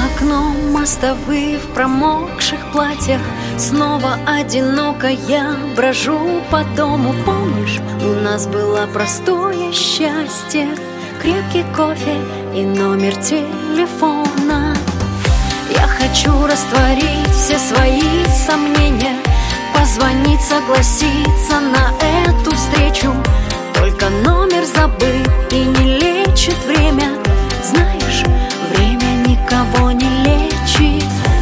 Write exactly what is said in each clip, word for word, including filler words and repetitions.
окном мостовые в промокших платьях. Снова одиноко я брожу по дому. Помнишь, у нас было простое счастье, крепкий кофе и номер телефона. Я хочу растворить все свои сомнения, позвонить, согласиться на эту встречу. Только номер забыл и не лечит время. Знаешь, время никого не лечит.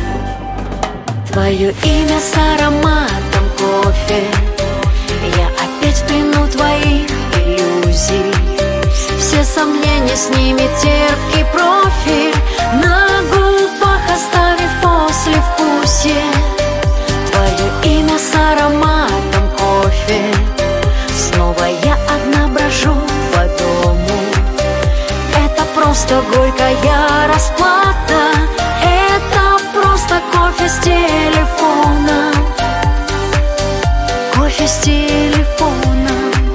Твое имя с ароматом кофе. Я опять в плену твоих иллюзий. Все сомнения с ними терпкий профиль, на губах оставив послевкусие. Твое имя с ароматом кофе. Снова я одна брожу по дому. Это просто горькая расплата. Это просто кофе с телефона. Кофе с телефона.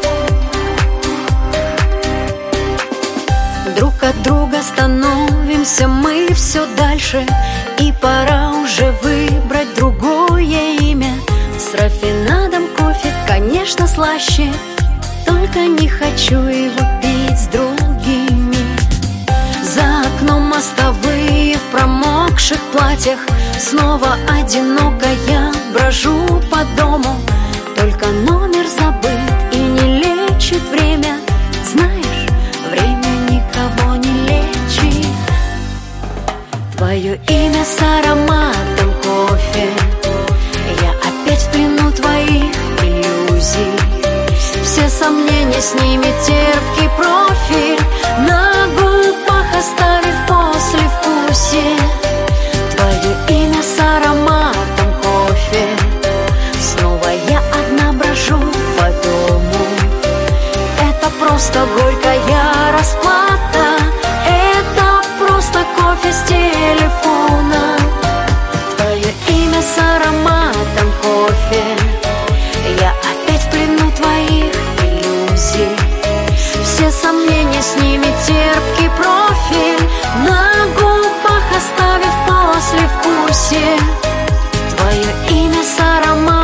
Друг от друга становимся мы все дальше, и пора уже выбрать другое имя. С рафинадом кофе, конечно, слаще, только не хочу его пить с другими. За окном мостовые в промокших платьях. Снова одиноко я брожу по дому. Только номер забыл и не лечит время. Знаешь, время никого не лечит. Твое имя с ароматом кофе. Я опять в плену твоих иллюзий. Все сомнения с ними терпкий профиль, на губах оставив послевкусие. Твое имя с ароматом кофе. Снова я одна брожу по дому. Это просто горькая расплата. Это просто кофе с телефона. Твое имя с ароматом кофе. Я опять в плену твоих иллюзий. Все сомнения с ними терпкий профиль, на губах оставив послевкусие. Твое имя с ароматом